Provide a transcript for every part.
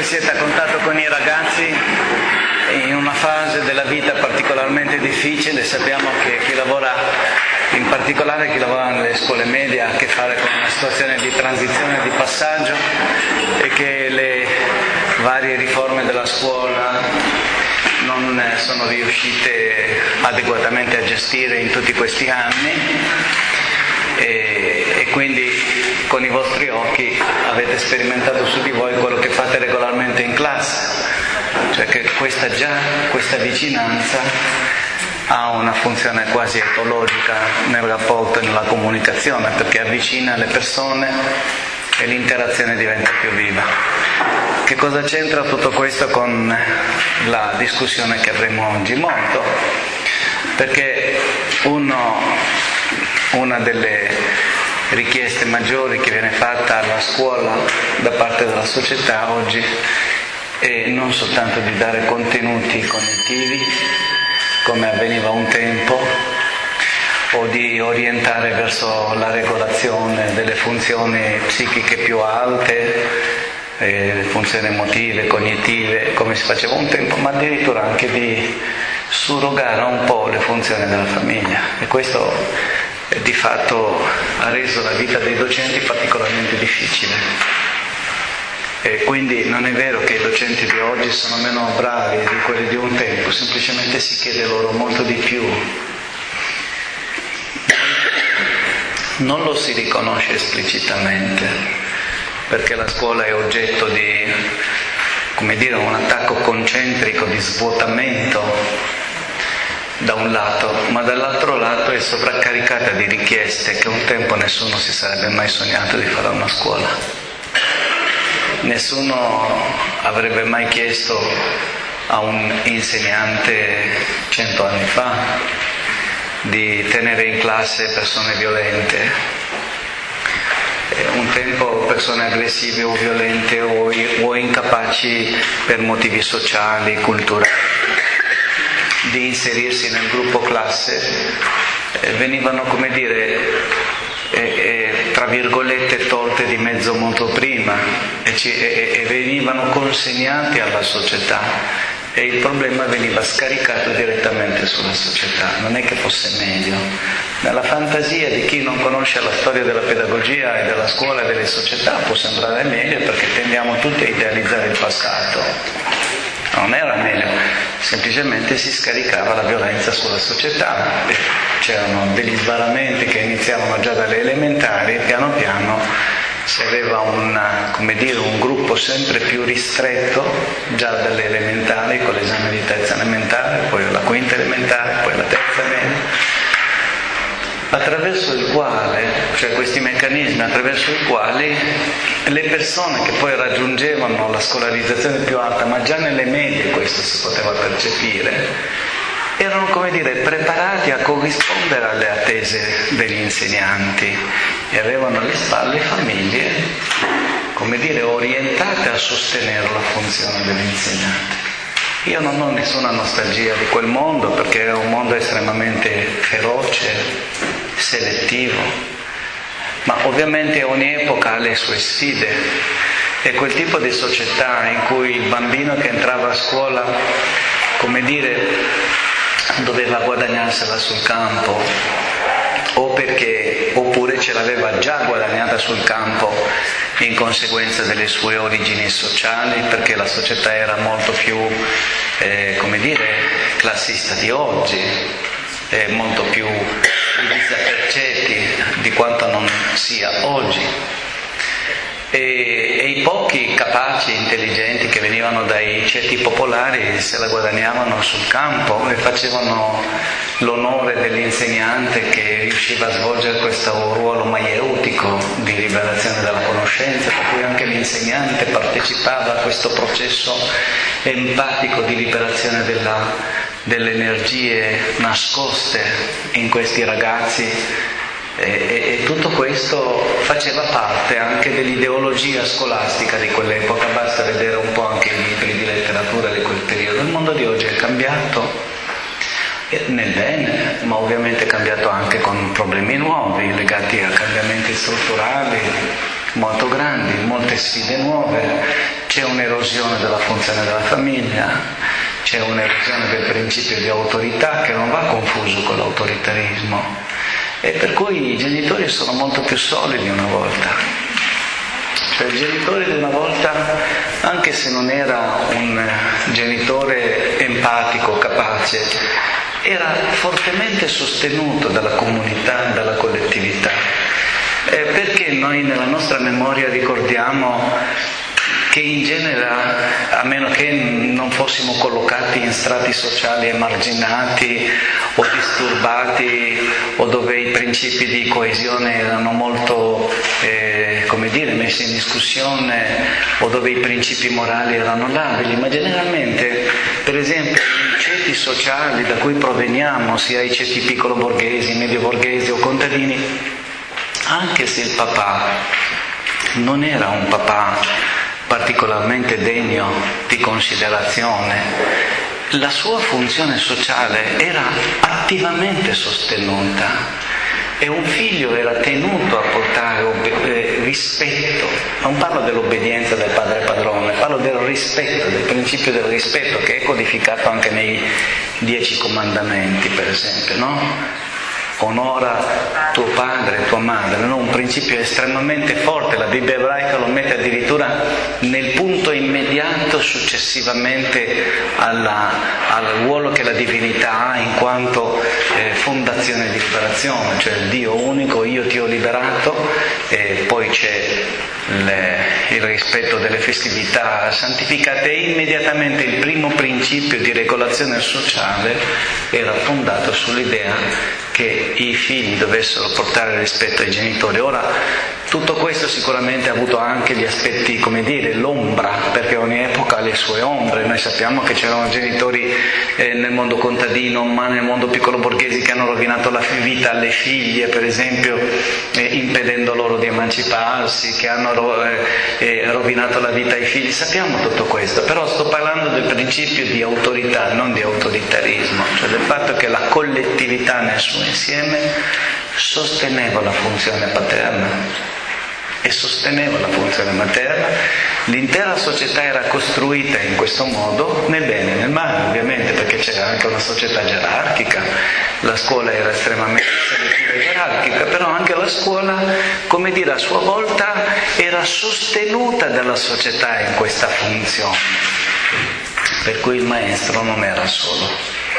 siete a contatto con i ragazzi in una fase della vita particolarmente difficile. Sappiamo che chi lavora, in particolare chi lavora nelle scuole medie, ha a che fare con una situazione di transizione, di passaggio, e che le varie riforme della scuola non sono riuscite adeguatamente a gestire in tutti questi anni, e quindi con i vostri occhi avete sperimentato su di voi quello che fate regolarmente in classe, cioè che questa vicinanza ha una funzione quasi etologica nel rapporto e nella comunicazione, perché avvicina le persone e l'interazione diventa più viva. Che cosa c'entra tutto questo con la discussione che avremo oggi? Molto, perché una delle richieste maggiori che viene fatta alla scuola da parte della società oggi è non soltanto di dare contenuti cognitivi, come avveniva un tempo, o di orientare verso la regolazione delle funzioni psichiche più alte, funzioni emotive, cognitive, come si faceva un tempo, ma addirittura anche di surrogare un po' le funzioni della famiglia. E questo di fatto ha reso la vita dei docenti particolarmente difficile. E quindi non è vero che i docenti di oggi sono meno bravi di quelli di un tempo, semplicemente si chiede loro molto di più. Non lo si riconosce esplicitamente, perché la scuola è oggetto di, un attacco concentrico di svuotamento da un lato, ma dall'altro lato è sovraccaricata di richieste che un tempo nessuno si sarebbe mai sognato di fare a una scuola. Nessuno avrebbe mai chiesto a un insegnante 100 anni fa di tenere in classe persone violente. Un tempo persone aggressive o violente o incapaci per motivi sociali, culturali, di inserirsi nel gruppo classe, venivano, tra virgolette, tolte di mezzo molto prima e venivano consegnati alla società, e il problema veniva scaricato direttamente sulla società. Non è che fosse meglio. Nella fantasia di chi non conosce la storia della pedagogia e della scuola e delle società può sembrare meglio, perché tendiamo tutti a idealizzare il passato. Non era meglio, semplicemente si scaricava la violenza sulla società. C'erano degli sbarramenti che iniziavano già dalle elementari, e piano piano si aveva un gruppo sempre più ristretto già dalle elementari, con l'esame di terza elementare, poi la quinta elementare, poi la terza media, attraverso il quale, cioè questi meccanismi attraverso i quali le persone che poi raggiungevano la scolarizzazione più alta, ma già nelle medie questo si poteva percepire, erano preparati a corrispondere alle attese degli insegnanti e avevano alle spalle famiglie orientate a sostenere la funzione dell'insegnante. Io non ho nessuna nostalgia di quel mondo, perché era un mondo estremamente feroce, selettivo, ma ovviamente ogni epoca ha le sue sfide, e quel tipo di società in cui il bambino che entrava a scuola, doveva guadagnarsela sul campo, oppure ce l'aveva già guadagnata sul campo in conseguenza delle sue origini sociali, perché la società era molto più, classista di oggi, molto più divisa per ceti di quanto non sia oggi. E i pochi capaci, intelligenti che venivano dai ceti popolari se la guadagnavano sul campo e facevano l'onore dell'insegnante che riusciva a svolgere questo ruolo maieutico di rivelazione della conoscenza, per cui anche l'insegnante partecipava a questo processo empatico di liberazione delle energie nascoste in questi ragazzi. E tutto questo faceva parte anche dell'ideologia scolastica di quell'epoca. Basta vedere un po' anche i libri di letteratura di quel periodo. Il mondo di oggi è cambiato nel bene, ma ovviamente è cambiato anche con problemi nuovi legati a cambiamenti strutturali molto grandi, molte sfide nuove, c'è un'erosione della funzione della famiglia, c'è un'erosione del principio di autorità che non va confuso con l'autoritarismo, e per cui i genitori sono molto più solidi una volta. Cioè il genitore di una volta, anche se non era un genitore empatico, capace, era fortemente sostenuto dalla comunità, dalla collettività. Perché noi nella nostra memoria ricordiamo che in genere, a meno che non fossimo collocati in strati sociali emarginati o disturbati, o dove i principi di coesione erano molto messi in discussione, o dove i principi morali erano labili, ma generalmente, per esempio, i ceti sociali da cui proveniamo, sia i ceti piccolo borghesi, medio borghesi o contadini, anche se il papà non era un papà particolarmente degno di considerazione, la sua funzione sociale era attivamente sostenuta e un figlio era tenuto a portare rispetto. Non parlo dell'obbedienza del padre padrone, parlo del rispetto, del principio del rispetto, che è codificato anche nei 10 comandamenti, per esempio, no? Onora tuo padre e tua madre, no? Un principio estremamente forte. La Bibbia ebraica lo mette addirittura nel punto immediato successivamente al ruolo che la divinità ha in quanto fondazione di liberazione, cioè il Dio unico, io ti ho liberato, e poi c'è il rispetto delle festività santificate, e immediatamente il primo principio di regolazione sociale era fondato sull'idea che i figli dovessero portare rispetto ai genitori. Ora, tutto questo sicuramente ha avuto anche gli aspetti, l'ombra, perché ogni epoca ha le sue ombre. Noi sappiamo che c'erano genitori nel mondo contadino, ma nel mondo piccolo borghese, che hanno rovinato la vita alle figlie, per esempio, impedendo loro di emanciparsi, che hanno rovinato la vita ai figli. Sappiamo tutto questo, però sto parlando del principio di autorità, non di autoritarismo, cioè del fatto che la collettività nel suo insieme sosteneva la funzione paterna e sosteneva la funzione materna. L'intera società era costruita in questo modo, nel bene e nel male, ovviamente, perché c'era anche una società gerarchica. La scuola era estremamente selettiva e gerarchica, però anche la scuola, a sua volta era sostenuta dalla società in questa funzione. Per cui il maestro non era solo.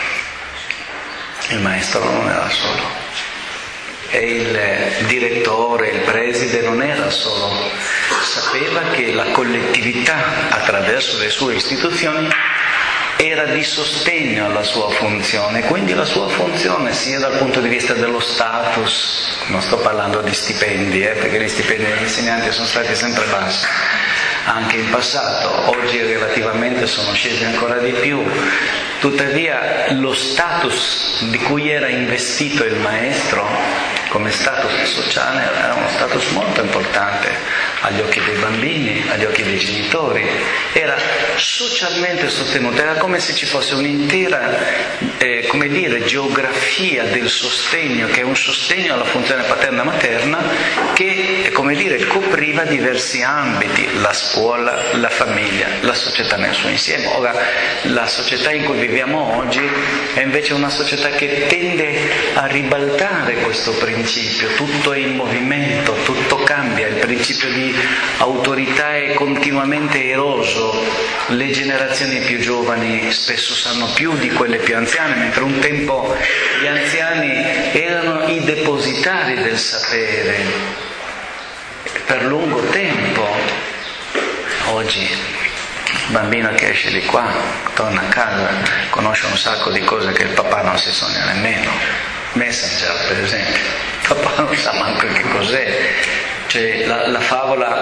Il maestro non era solo. E il direttore, il preside non era solo, sapeva che la collettività, attraverso le sue istituzioni, era di sostegno alla sua funzione, quindi la sua funzione sia dal punto di vista dello status, non sto parlando di stipendi, perché gli stipendi degli insegnanti sono stati sempre bassi, anche in passato, oggi relativamente sono scesi ancora di più, tuttavia lo status di cui era investito il maestro come status sociale era uno status molto importante agli occhi dei bambini, agli occhi dei genitori, era socialmente sostenuto, era come se ci fosse un'intera geografia del sostegno, che è un sostegno alla funzione paterna-materna, che copriva diversi ambiti: la scuola, la famiglia, la società nel suo insieme. Ora, la società in cui viviamo oggi è invece una società che tende a ribaltare questo principio, tutto è in movimento, tutto cambia, il principio di autorità è continuamente eroso, le generazioni più giovani spesso sanno più di quelle più anziane, mentre un tempo gli anziani erano i depositari del sapere per lungo tempo. Oggi il bambino che esce di qua, torna a casa, conosce un sacco di cose che il papà non si sogna nemmeno. Messenger, per esempio, il papà non sa manco che cos'è. Cioè, la favola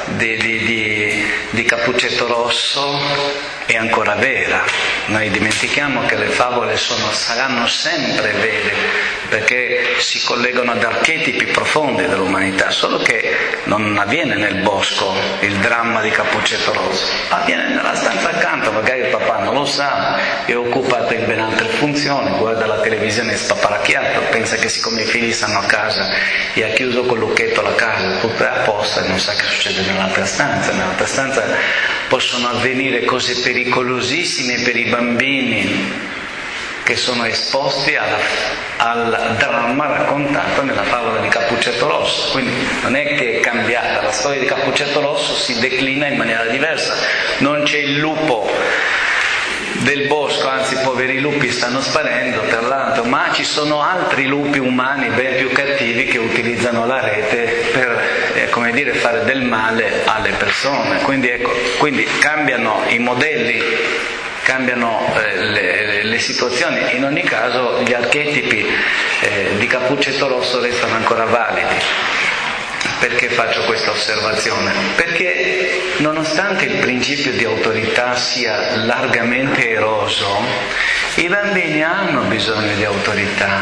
di Cappuccetto Rosso è ancora vera. Noi dimentichiamo che le favole saranno sempre vere, perché si collegano ad archetipi profondi dell'umanità, solo che non avviene nel bosco il dramma di Cappuccetto Rosso, avviene nella stanza accanto. Magari il papà non lo sa, è occupato in ben altre funzioni, guarda la televisione spaparacchiato, pensa che siccome i figli stanno a casa e ha chiuso col lucchetto la casa, tutto è a posto, e non sa che succede nell'altra stanza. Nell'altra stanza possono avvenire cose pericolosissime per i bambini che sono esposti al dramma raccontato nella favola di Cappuccetto Rosso. Quindi non è che è cambiata, la storia di Cappuccetto Rosso si declina in maniera diversa. Non c'è il lupo del bosco, anzi i poveri lupi stanno sparendo tra l'altro, ma ci sono altri lupi umani ben più cattivi che utilizzano la rete per fare del male alle persone. Quindi cambiano i modelli, cambiano le situazioni. In ogni caso gli archetipi di Cappuccetto Rosso restano ancora validi. Perché faccio questa osservazione? Perché nonostante il principio di autorità sia largamente eroso, i bambini hanno bisogno di autorità.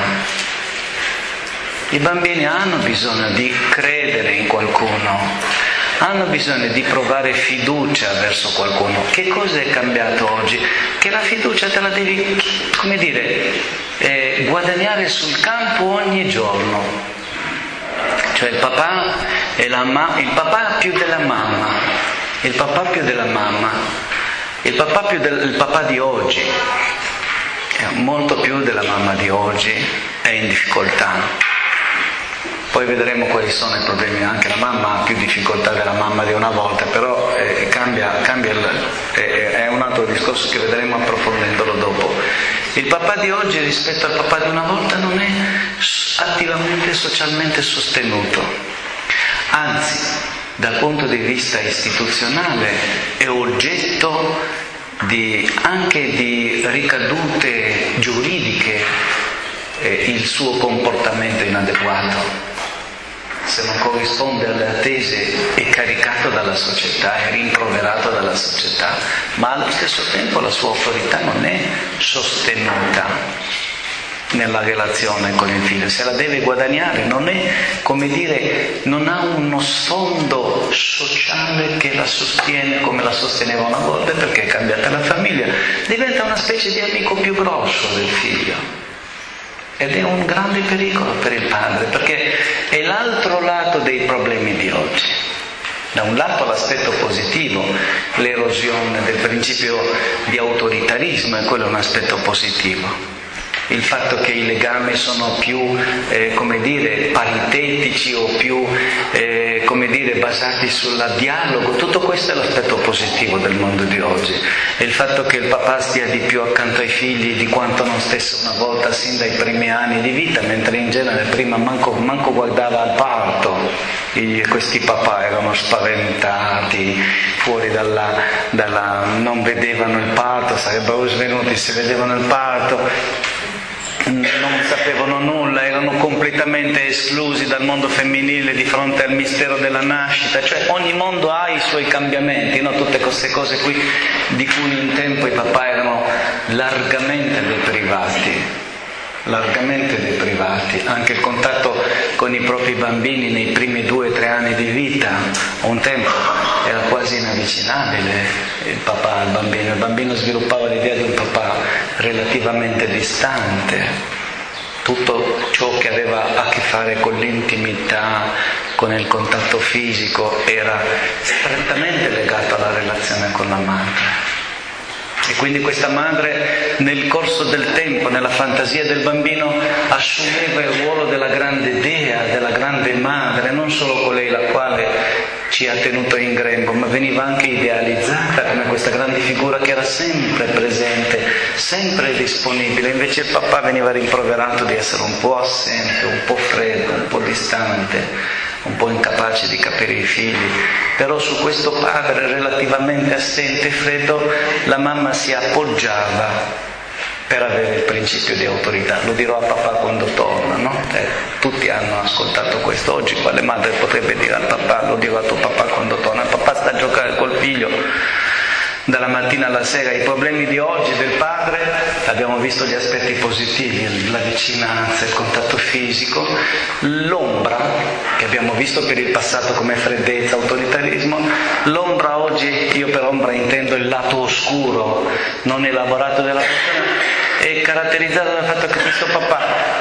I bambini hanno bisogno di credere in qualcuno, hanno bisogno di provare fiducia verso qualcuno. Che cosa è cambiato oggi? Che la fiducia te la devi, guadagnare sul campo ogni giorno. Cioè il papà e la mamma, il papà più della mamma, il papà di oggi, molto più della mamma di oggi, è in difficoltà. Poi vedremo quali sono i problemi. Anche la mamma ha più difficoltà della mamma di una volta, però cambia, è un altro discorso che vedremo approfondendolo dopo. Il papà di oggi rispetto al papà di una volta non è attivamente socialmente sostenuto, anzi dal punto di vista istituzionale è oggetto anche di ricadute giuridiche il suo comportamento inadeguato. Se non corrisponde alle attese è caricato dalla società, è rimproverato dalla società, ma allo stesso tempo la sua autorità non è sostenuta nella relazione con il figlio, se la deve guadagnare, non ha uno sfondo sociale che la sostiene come la sosteneva una volta, perché è cambiata la famiglia, diventa una specie di amico più grosso del figlio. Ed è un grande pericolo per il padre, perché è l'altro lato dei problemi di oggi. Da un lato l'aspetto positivo, l'erosione del principio di autoritarismo, e quello è un aspetto positivo. Il fatto che i legami sono più, paritetici o più, basati sul dialogo, tutto questo è l'aspetto positivo del mondo di oggi. E il fatto che il papà stia di più accanto ai figli di quanto non stesse una volta sin dai primi anni di vita, mentre in genere prima manco guardava al parto. Questi papà erano spaventati, fuori non vedevano il parto, sarebbero svenuti se vedevano il parto. Non sapevano nulla, erano completamente esclusi dal mondo femminile di fronte al mistero della nascita. Cioè ogni mondo ha i suoi cambiamenti, no? Tutte queste cose qui di cui un tempo i papà erano largamente deprivati. Anche il contatto con i propri bambini nei primi 2 o 3 anni di vita, un tempo era quasi inavvicinabile il papà al bambino. Il bambino sviluppava l'idea di un papà relativamente distante. Tutto ciò che aveva a che fare con l'intimità, con il contatto fisico, era strettamente legato alla relazione con la madre. E quindi questa madre nel corso del tempo, nella fantasia del bambino, assumeva il ruolo della grande dea, della grande madre, non solo colei la quale ci ha tenuto in grembo, ma veniva anche idealizzata come questa grande figura che era sempre presente, sempre disponibile. Invece il papà veniva rimproverato di essere un po' assente, un po' freddo, un po' distante, un po' incapace di capire i figli. Però su questo padre relativamente assente e freddo la mamma si appoggiava per avere il principio di autorità. Lo dirò a papà quando torna, no? Tutti hanno ascoltato questo. Oggi quale madre potrebbe dire al papà: lo dirò a tuo papà quando torna? Il papà sta a giocare col figlio dalla mattina alla sera. I problemi di oggi del padre, abbiamo visto gli aspetti positivi, la vicinanza, il contatto fisico, l'ombra che abbiamo visto per il passato come freddezza, autoritarismo. L'ombra oggi, io per ombra intendo il lato oscuro non elaborato della persona, è caratterizzato dal fatto che questo papà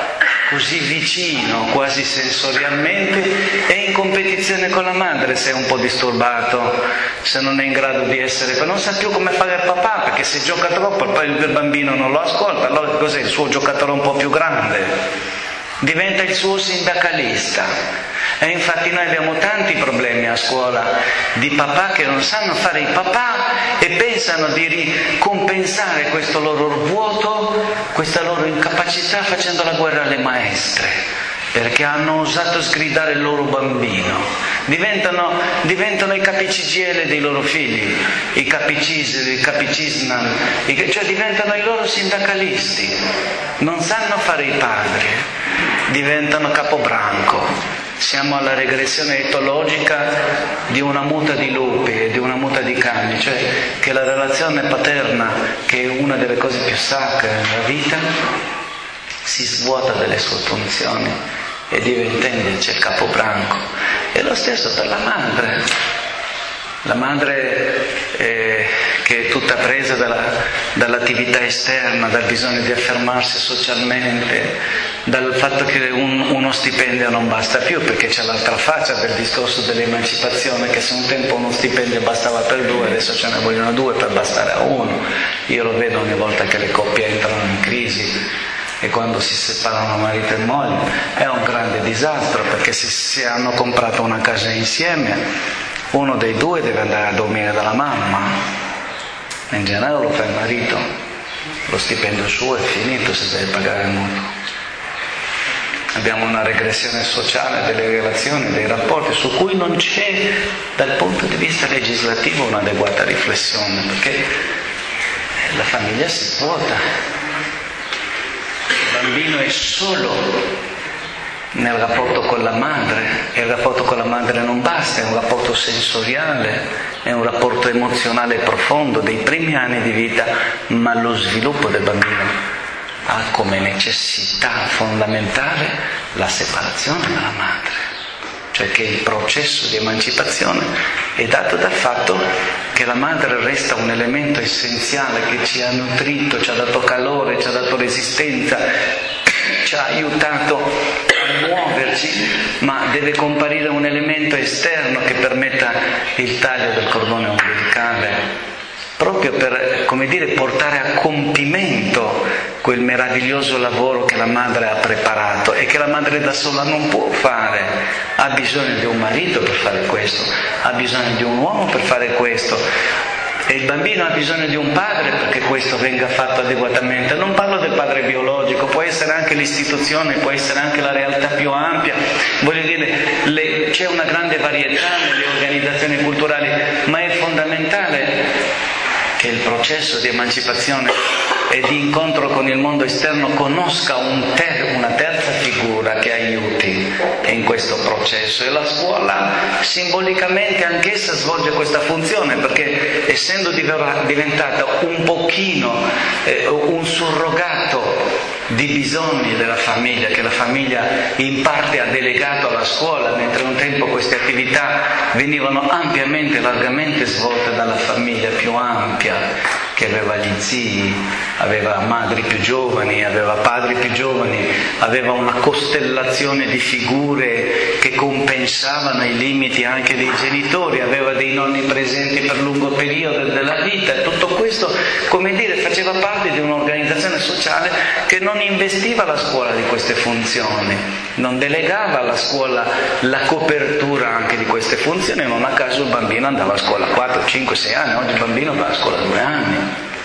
così vicino, quasi sensorialmente, è in competizione con la madre se è un po' disturbato, se non è in grado di essere, non sa più come fare il papà, perché se gioca troppo poi il bambino non lo ascolta, allora cos'è il suo giocatore un po' più grande? Diventa il suo sindacalista. E infatti noi abbiamo tanti problemi a scuola di papà che non sanno fare i papà e pensano di ricompensare questo loro vuoto, questa loro incapacità facendo la guerra alle maestre, perché hanno osato sgridare il loro bambino. Diventano i CGIL dei loro figli, i capicisnan, cioè diventano i loro sindacalisti. Non sanno fare i padri, diventano capobranco. Siamo alla regressione etologica di una muta di lupi e di una muta di cani, cioè che la relazione paterna, che è una delle cose più sacre nella vita, si svuota delle sue funzioni e diventa invece il capobranco. E lo stesso per la madre. La madre che è tutta presa dall'attività esterna, dal bisogno di affermarsi socialmente, dal fatto che uno stipendio non basta più, perché c'è l'altra faccia del discorso dell'emancipazione, che se un tempo uno stipendio bastava per 2, adesso ce ne vogliono 2 per bastare a 1. Io lo vedo ogni volta che le coppie entrano in crisi e quando si separano marito e moglie è un grande disastro, perché se hanno comprato una casa insieme, uno dei due deve andare a dormire dalla mamma, in generale lo fa il marito, lo stipendio suo è finito se deve pagare il mutuo. Abbiamo una regressione sociale delle relazioni, dei rapporti, su cui non c'è dal punto di vista legislativo un'adeguata riflessione, perché la famiglia si svuota, il bambino è solo nel rapporto con la madre, e il rapporto con la madre non basta, è un rapporto sensoriale, è un rapporto emozionale profondo dei primi anni di vita, ma lo sviluppo del bambino ha come necessità fondamentale la separazione dalla madre, cioè che il processo di emancipazione è dato dal fatto che la madre resta un elemento essenziale che ci ha nutrito, ci ha dato calore, ci ha dato resistenza, ci ha aiutato a muoverci, ma deve comparire un elemento esterno che permetta il taglio del cordone ombelicale, proprio per, portare a compimento quel meraviglioso lavoro che la madre ha preparato e che la madre da sola non può fare. Ha bisogno di un marito per fare questo, ha bisogno di un uomo per fare questo. E il bambino ha bisogno di un padre perché questo venga fatto adeguatamente. Non parlo del padre biologico, può essere anche l'istituzione, può essere anche la realtà più ampia. Voglio dire, c'è una grande varietà nelle organizzazioni culturali, ma è fondamentale che il processo di emancipazione e di incontro con il mondo esterno conosca una terza figura che aiuti in questo processo, e la scuola simbolicamente anch'essa svolge questa funzione, perché essendo diventata un pochino un surrogato di bisogni della famiglia, che la famiglia in parte ha delegato alla scuola, mentre un tempo queste attività venivano ampiamente, largamente svolte dalla famiglia più ampia, che aveva gli zii, aveva madri più giovani, aveva padri più giovani, aveva una costellazione di figure che compensavano i limiti anche dei genitori, aveva dei nonni presenti per lungo periodo della vita. Tutto questo, faceva parte di un'organizzazione sociale che non investiva la scuola di queste funzioni, non delegava alla scuola la copertura anche di queste funzioni. Non a caso il bambino andava a scuola 4, 5, 6 anni, oggi il bambino va a scuola 2 anni.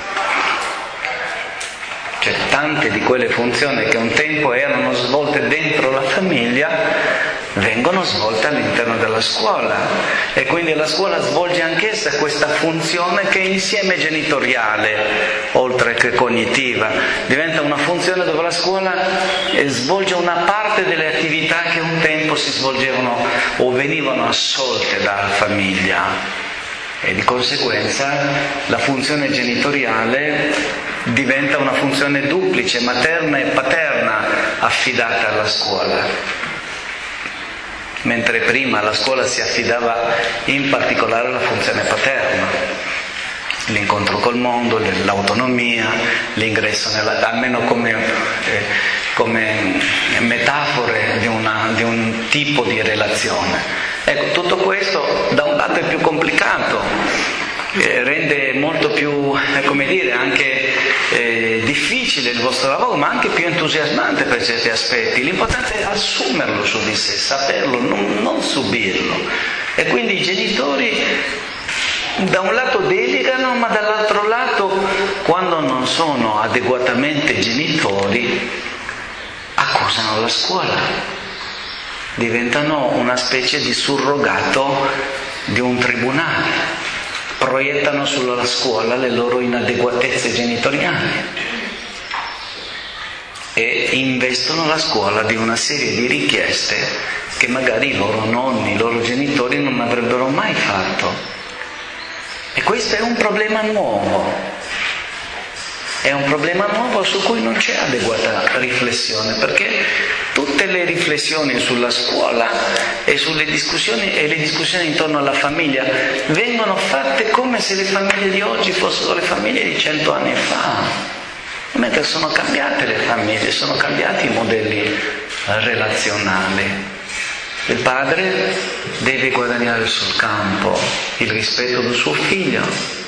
Cioè tante di quelle funzioni che un tempo erano svolte dentro la famiglia vengono svolte all'interno della scuola, e quindi la scuola svolge anch'essa questa funzione che è insieme genitoriale oltre che cognitiva. Diventa una funzione dove la scuola svolge una parte delle attività che un tempo si svolgevano o venivano assolte dalla famiglia, e di conseguenza la funzione genitoriale diventa una funzione duplice, materna e paterna, affidata alla scuola. Mentre prima la scuola si affidava in particolare alla funzione paterna. l'incontro col mondo, l'autonomia, l'ingresso almeno come metafore di un tipo di relazione. Ecco, tutto questo da un lato è più complicato, rende molto più, anche difficile il vostro lavoro, ma anche più entusiasmante per certi aspetti. L'importante è assumerlo su di sé, saperlo, non subirlo. E quindi i genitori da un lato delegano, ma dall'altro lato, quando non sono adeguatamente genitori, accusano la scuola. Diventano una specie di surrogato di un tribunale. Proiettano sulla scuola le loro inadeguatezze genitoriali e investono la scuola di una serie di richieste che magari i loro nonni, i loro genitori non avrebbero mai fatto. E questo è un problema nuovo, su cui non c'è adeguata riflessione, perché tutte le riflessioni sulla scuola e sulle discussioni e le discussioni intorno alla famiglia vengono fatte come se le famiglie di oggi fossero le famiglie di 100 anni fa, mentre sono cambiate le famiglie, sono cambiati i modelli relazionali. Il padre deve guadagnare sul campo il rispetto del suo figlio.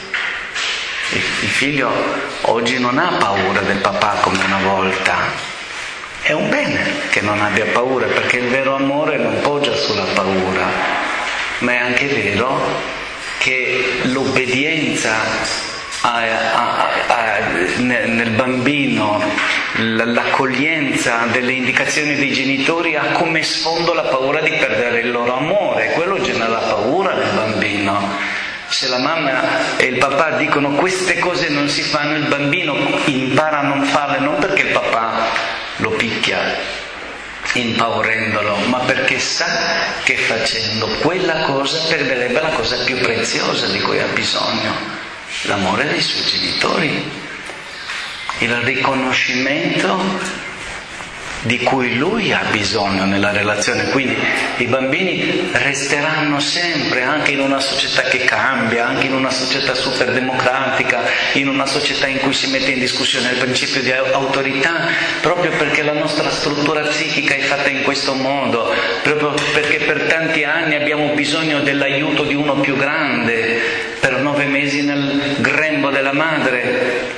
Il figlio oggi non ha paura del papà come una volta. È un bene che non abbia paura, perché il vero amore non poggia sulla paura. Ma è anche vero che l'obbedienza nel bambino, l'accoglienza delle indicazioni dei genitori ha come sfondo la paura di perdere il loro amore. Quello genera paura nel bambino. Se la mamma e il papà dicono queste cose non si fanno, il bambino impara a non farle, non perché il papà lo picchia impaurendolo, ma perché sa che facendo quella cosa perderebbe la cosa più preziosa di cui ha bisogno: l'amore dei suoi genitori, il riconoscimento di cui lui ha bisogno nella relazione. Quindi i bambini resteranno sempre, anche in una società che cambia, anche in una società super democratica, in una società in cui si mette in discussione il principio di autorità, proprio perché la nostra struttura psichica è fatta in questo modo, proprio perché per tanti anni abbiamo bisogno dell'aiuto di uno più grande, per 9 mesi nel grembo della madre,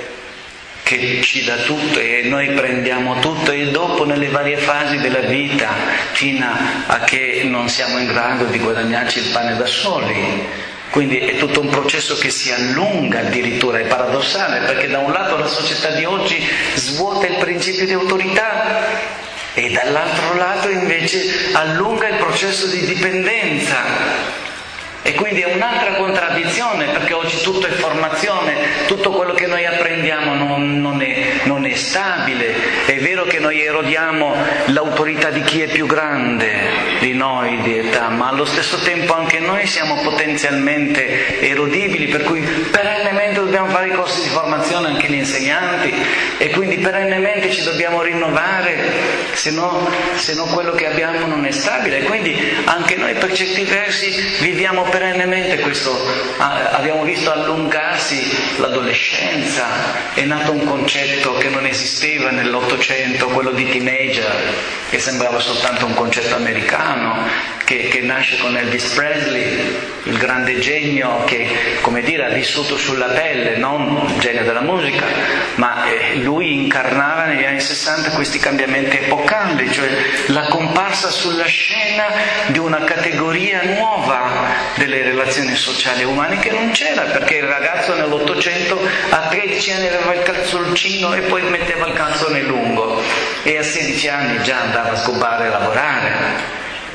che ci dà tutto e noi prendiamo tutto, e dopo nelle varie fasi della vita, fino a che non siamo in grado di guadagnarci il pane da soli. Quindi è tutto un processo che si allunga addirittura, è paradossale, perché da un lato la società di oggi svuota il principio di autorità e dall'altro lato invece allunga il processo di dipendenza. E quindi è un'altra contraddizione, perché oggi tutto è formazione, tutto quello che noi apprendiamo non è stabile. È vero che noi erodiamo l'autorità di chi è più grande di noi di età, ma allo stesso tempo anche noi siamo potenzialmente erodibili, per cui perennemente dobbiamo fare i corsi di formazione, anche gli insegnanti, e quindi perennemente ci dobbiamo rinnovare, se no quello che abbiamo non è stabile. E quindi anche noi per certi versi viviamo perennemente questo, abbiamo visto allungarsi l'adolescenza, è nato un concetto che non esisteva nell'Ottocento, quello di teenager, che sembrava soltanto un concetto americano, che nasce con Elvis Presley, il grande genio che, ha vissuto sulla pelle, non il genio della musica, ma lui incarnava negli anni 60 questi cambiamenti epocali, cioè la comparsa sulla scena di una categoria nuova delle relazioni sociali umane che non c'era, perché il ragazzo nell'Ottocento a 13 anni aveva il calzoncino e poi metteva il calzone lungo, e a 16 anni già andava a scopare e lavorare.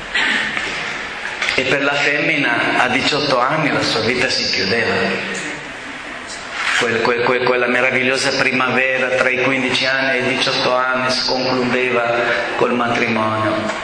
E per la femmina a 18 anni la sua vita si chiudeva. Quella meravigliosa primavera tra i 15 anni e i 18 anni si concludeva col matrimonio.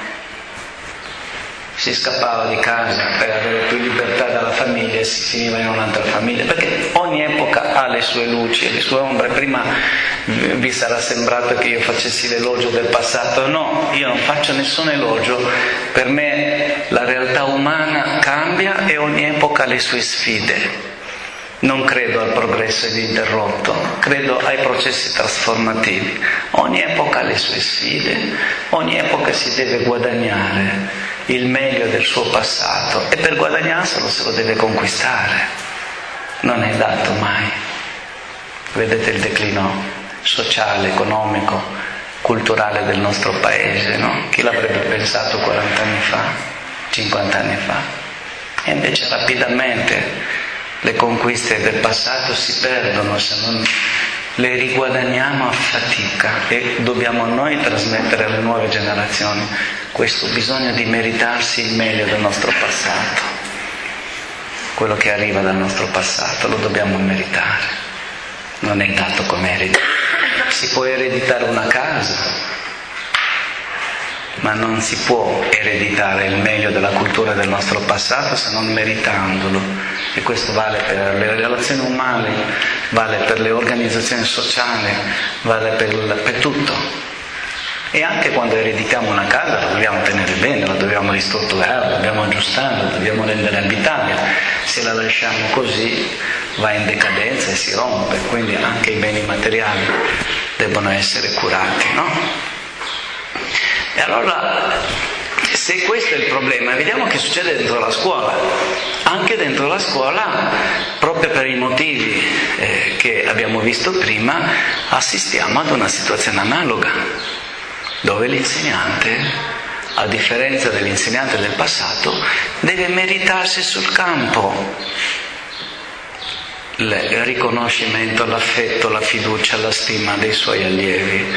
Si scappava di casa per avere più libertà dalla famiglia e si finiva in un'altra famiglia, perché ogni epoca ha le sue luci e le sue ombre. Prima vi sarà sembrato che io facessi l'elogio del passato. No, io non faccio nessun elogio. Per me la realtà umana cambia e ogni epoca ha le sue sfide. Non credo al progresso ininterrotto, credo ai processi trasformativi. Ogni epoca ha le sue sfide, ogni epoca si deve guadagnare il meglio del suo passato e per guadagnarselo se lo deve conquistare. Non è dato mai. Vedete il declino sociale, economico, culturale del nostro paese, no? Chi l'avrebbe pensato 40 anni fa, 50 anni fa? E invece rapidamente le conquiste del passato si perdono se non le riguadagniamo a fatica e dobbiamo noi trasmettere alle nuove generazioni questo bisogno di meritarsi il meglio del nostro passato. Quello che arriva dal nostro passato lo dobbiamo meritare, non è dato come ereditare. Si può ereditare una casa, ma non si può ereditare il meglio della cultura del nostro passato se non meritandolo. E questo vale per le relazioni umane, vale per le organizzazioni sociali, vale per tutto. E anche quando ereditiamo una casa la dobbiamo tenere bene, la dobbiamo ristrutturare, la dobbiamo aggiustare, la dobbiamo rendere abitabile. Se la lasciamo così va in decadenza e si rompe, quindi anche i beni materiali debbono essere curati, no? E allora, se questo è il problema, vediamo che succede dentro la scuola. Anche dentro la scuola, proprio per i motivi che abbiamo visto prima, assistiamo ad una situazione analoga, dove l'insegnante, a differenza dell'insegnante del passato, deve meritarsi sul campo il riconoscimento, l'affetto, la fiducia, la stima dei suoi allievi.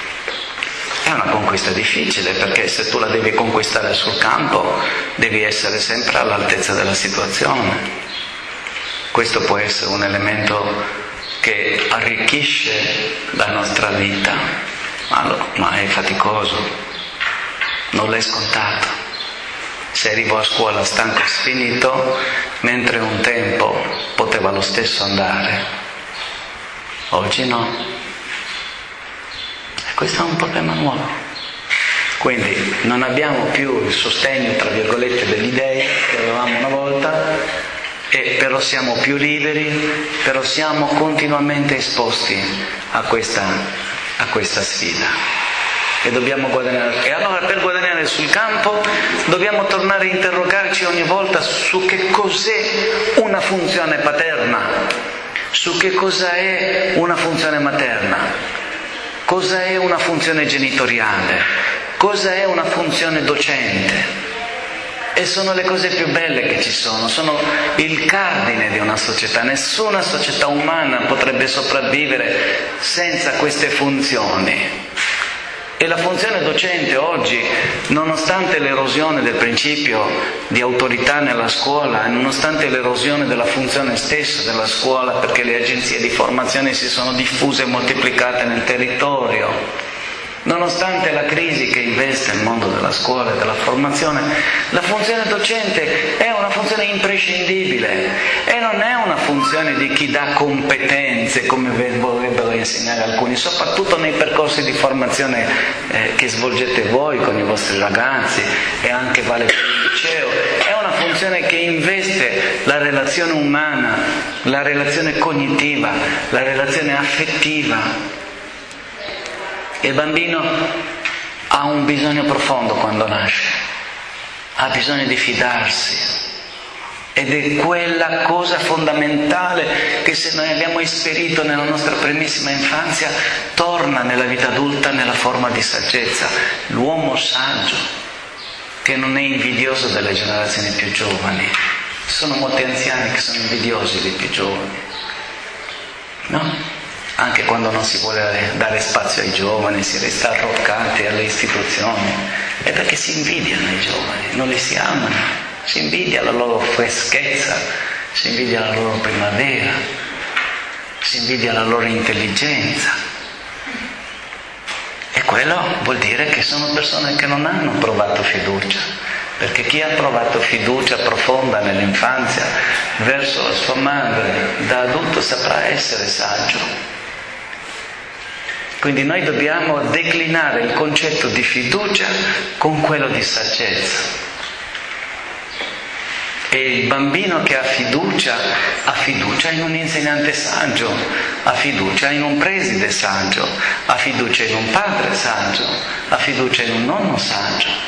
È una conquista difficile, perché se tu la devi conquistare sul campo devi essere sempre all'altezza della situazione. Questo può essere un elemento che arricchisce la nostra vita, ma è faticoso, non è scontato. Se arrivo a scuola stanco e sfinito, mentre un tempo poteva lo stesso andare, oggi no. Questo è un problema nuovo. Quindi non abbiamo più il sostegno, tra virgolette, degli dèi che avevamo una volta, però siamo più liberi, però siamo continuamente esposti a questa sfida. E dobbiamo guadagnare. E allora per guadagnare sul campo dobbiamo tornare a interrogarci ogni volta su che cos'è una funzione paterna, su che cosa è una funzione materna. Cosa è una funzione genitoriale? Cosa è una funzione docente? E sono le cose più belle che ci sono il cardine di una società. Nessuna società umana potrebbe sopravvivere senza queste funzioni. E la funzione docente oggi, nonostante l'erosione del principio di autorità nella scuola, e nonostante l'erosione della funzione stessa della scuola, perché le agenzie di formazione si sono diffuse e moltiplicate nel territorio, nonostante la crisi che investe il mondo della scuola e della formazione, la funzione docente è una funzione imprescindibile e non è una funzione di chi dà competenze come vorrebbero insegnare alcuni, soprattutto nei percorsi di formazione che svolgete voi con i vostri ragazzi, e anche vale per il liceo. È una funzione che investe la relazione umana, la relazione cognitiva, la relazione affettiva. Il bambino ha un bisogno profondo quando nasce, ha bisogno di fidarsi, ed è quella cosa fondamentale che, se noi abbiamo esperito nella nostra primissima infanzia, torna nella vita adulta nella forma di saggezza. L'uomo saggio, che non è invidioso delle generazioni più giovani. Ci sono molti anziani che sono invidiosi dei più giovani, no? Anche quando non si vuole dare spazio ai giovani, si resta arroccati alle istituzioni, è perché si invidiano i giovani, non li si amano, si invidia la loro freschezza, si invidia la loro primavera, si invidia la loro intelligenza. E quello vuol dire che sono persone che non hanno provato fiducia, perché chi ha provato fiducia profonda nell'infanzia verso la sua madre, da adulto saprà essere saggio. Quindi noi dobbiamo declinare il concetto di fiducia con quello di saggezza. E il bambino che ha fiducia in un insegnante saggio, ha fiducia in un preside saggio, ha fiducia in un padre saggio, ha fiducia in un nonno saggio.